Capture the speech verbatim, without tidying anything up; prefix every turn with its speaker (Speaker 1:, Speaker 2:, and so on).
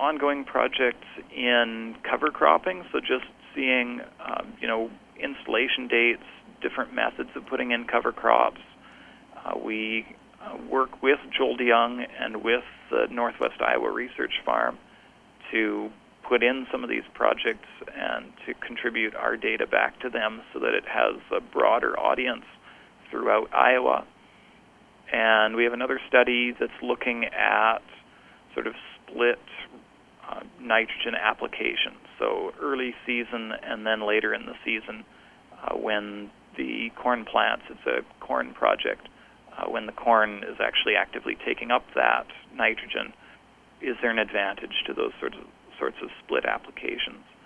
Speaker 1: ongoing projects in cover cropping, so just seeing, um, you know, installation dates, different methods of putting in cover crops. Uh, we uh, work with Joel de Young and with the Northwest Iowa Research Farm to put in some of these projects and to contribute our data back to them so that it has a broader audience throughout Iowa. And we have another study that's looking at sort of split uh, nitrogen applications, so early season and then later in the season uh, when the corn plants, it's a corn project, uh, when the corn is actually actively taking up that nitrogen, is there an advantage to those sorts of, sorts of split applications?